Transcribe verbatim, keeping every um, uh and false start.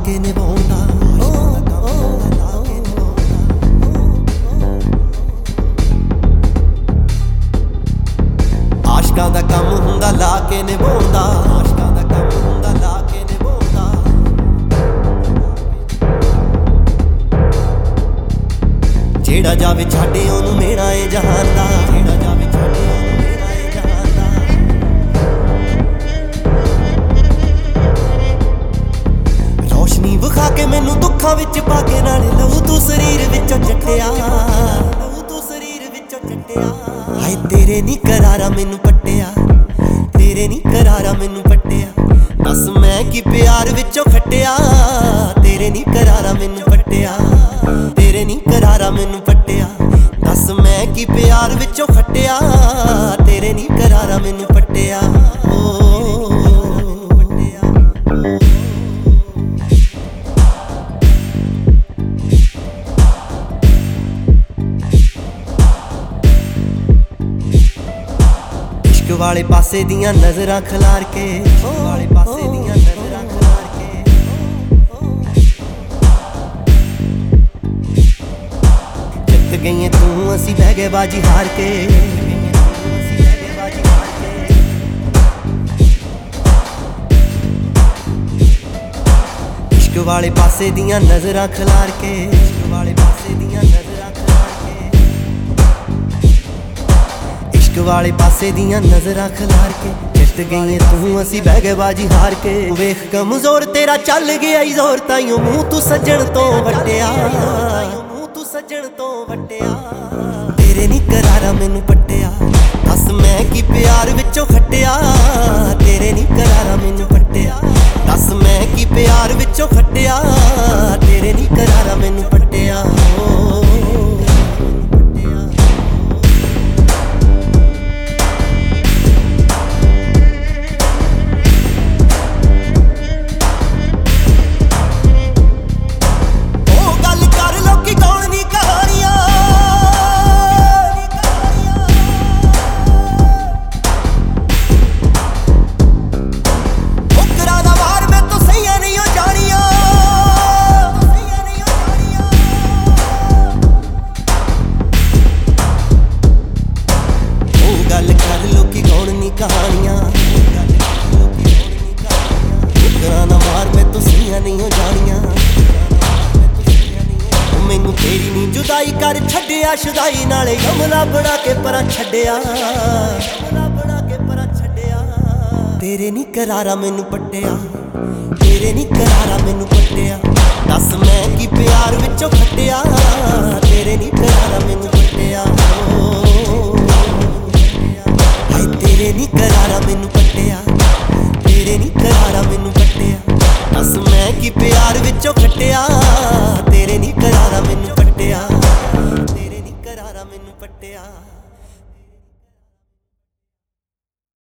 ਕੇ ਨਿਭਾਉਂਦਾ। ਆਸ਼ਕਾਂ ਦਾ ਕੰਮ ਹੁੰਦਾ ਲਾ ਕੇ ਨਿਭਾਉਂਦਾ, ਆਸ਼ਕਾਂ ਦਾ ਕੰਮ ਹੁੰਦਾ ਲਾ ਕੇ ਨਿਭਾਉਂਦਾ। ਜਿਹੜਾ ਜਾਵੇ ਛੱਡੇ ਉਹਨੂੰ ਮੇਰਾ ਏ ਜਹਾਨ ਦਾ, ਜਿਹੜਾ ਜਾਵੇ ਛੱਡੇ ਉਹਨੂੰ ਮੇਰਾ ਏ ਜਹਾਨ ਦਾ। ਰੋਸ਼ਨੀ ਵਿਖਾ ਕੇ ਮੈਨੂੰ ਦੁੱਖਾਂ ਵਿੱਚ ਪਾ ਕੇ ਨਾਲੇ ਲਹੂ ਤੂੰ ਸਰੀਰ ਵਿੱਚੋਂ ਚੱਟਿਆ, ਲਹੂ ਤੂੰ ਸਰੀਰ ਵਿੱਚੋਂ ਚੱਟਿਆ। ਹਾਏ ਤੇਰੇ ਨੀ ਕਰਾਰਾ ਮੈਨੂੰ ਪੱਟਿਆ, ਤੇਰੇ ਨੀ ਕਰਾਰਾ ਮੈਨੂੰ ਪੱਟਿਆ। ਦੱਸ ਮੈਂ ਕੀ ਪਿਆਰ ਵਿੱਚੋਂ ਖੱਟਿਆ, ਤੇਰੇ ਨੀ ਕਰਾਰਾ ਮੈਨੂੰ ਪੱਟਿਆ, ਤੇਰੇ ਨੀ ਕਰਾਰਾ ਮੈਨੂੰ ਪੱਟਿਆ। ਦੱਸ ਮੈਂ ਕੀ ਪਿਆਰ ਵਿੱਚੋਂ ਖੱਟਿਆ, ਤੇਰੇ ਨੀ ਕਰਾਰਾ ਮੈਨੂੰ ਪੱਟਿਆ। ਇਸ਼ਕ ਵਾਲੇ ਪਾਸੇ ਦੀਆਂ ਨਜ਼ਰਾਂ ਖਿਲਾਰ ਕੇ, ਇਸ਼ਕ ਵਾਲੇ ਪਾਸੇ ਦੀਆਂ ਨਜ਼ਰਾਂ ਖਿਲਾਰ ਕੇ। ਜਿੱਤ ਗਈਏ ਤੂੰ ਅਸੀਂ ਬਹਿ ਗਏ ਬਾਜੀ ਹਾਰ ਕੇ, ਇਸ਼ਕ ਵਾਲੇ ਪਾਸੇ ਦੀਆਂ ਨਜ਼ਰਾਂ ਖਿਲਾਰ ਕੇ, ਇਸ਼ਕ ਵਾਲੇ ਪਾਸੇ ਦੀਆਂ ਨਜ਼ਰਾਂ ਖਿਲਾਰ ਕੇ। ਇਸ਼ਕ ਵਾਲੇ ਪਾਸੇ ਦੀਆਂ ਨਜ਼ਰਾਂ ਖਿਲਾਰ ਕੇ ਜਿੱਤ ਗਈਏ ਤੂੰ ਅਸੀਂ ਬਹਿ ਗਏ ਬਾਜੀ ਹਾਰ ਕੇ। ਵੇਖ ਕਮਜ਼ੋਰ ਤੇਰਾ ਚੱਲ ਗਿਆ ਈ ਜ਼ੋਰ, ਤਾਈਓ ਮੂੰਹ ਤੂੰ ਸੱਜਣ ਤੋਂ ਵੱਟਿਆ, ਮੂੰਹ ਤੂੰ ਸੱਜਣ ਤੋਂ ਵੱਟਿਆ। ਤੇਰੇ ਨੀ ਕਰਾਰਾ ਮੈਨੂੰ ਪੱਟਿਆ, ਦੱਸ ਮੈਂ ਕੀ ਪਿਆਰ ਵਿੱਚੋਂ ਖੱਟਿਆ, ਤੇਰੇ ਨੀ ਕਰਾਰਾ ਮੈਨੂੰ ਪੱਟਿਆ। ਦੱਸ ਮੈਂ ਕੀ ਪਿਆਰ ਵਿੱਚੋਂ ਖੱਟਿਆ, ਤੇਰੇ ਨੀ ਕਰਾਰਾ ਮੈਨੂੰ ਪੱਟਿਆ। ਕਹਾਣੀਆਂ ਪੁੱਤਰਾਂ ਨਾ ਮਾਰ ਮੈਂ ਤੁਸੀਆਂ ਨਹੀਂ ਹੋ ਜਾਣੀਆਂ। ਮੈਨੂੰ ਤੇਰੀ ਨੀ ਜੁਦਾਈ ਕਰ ਛੱਡਿਆ ਸ਼ੁਦਾਈ, ਨਾਲੇ ਗਮਲਾ ਬਣਾ ਕੇ ਪਰਾਂ ਛੱਡਿਆ, ਗਮਲਾ ਬਣਾ ਕੇ ਪਰਾਂ ਛੱਡਿਆ। ਤੇਰੇ ਨੀ ਕਰਾਰਾ ਮੈਨੂੰ ਪੱਟਿਆ, ਤੇਰੇ ਨੀ ਕਰਾਰਾ ਮੈਨੂੰ ਪੱਟਿਆ। ਦੱਸ ਮੈਂ ਕੀ ਪਿਆਰ ਵਿੱਚੋਂ ਖੱਟਿਆ, ਤੇਰੇ ਨੀ ਕਰਾਰਾ ਮੈਨੂੰ ਪੱਟਿਆ। ਤੇਰੇ ਨੀ ਕਰਾਰਾ ਮੈਨੂੰ ਪੱਟਿਆ, ਤੇਰੇ ਨੀ ਕਰਾਰਾ ਮੈਨੂੰ ਪੱਟਿਆ। ਦੱਸ ਮੈਂ ਕੀ ਪਿਆਰ ਵਿੱਚੋਂ ਖੱਟਿਆ, ਤੇਰੇ ਨੀ ਕਰਾਰਾ ਮੈਨੂੰ ਪੱਟਿਆ, ਤੇਰੇ ਨੀ ਕਰਾਰਾ ਮੈਨੂੰ ਪੱਟਿਆ।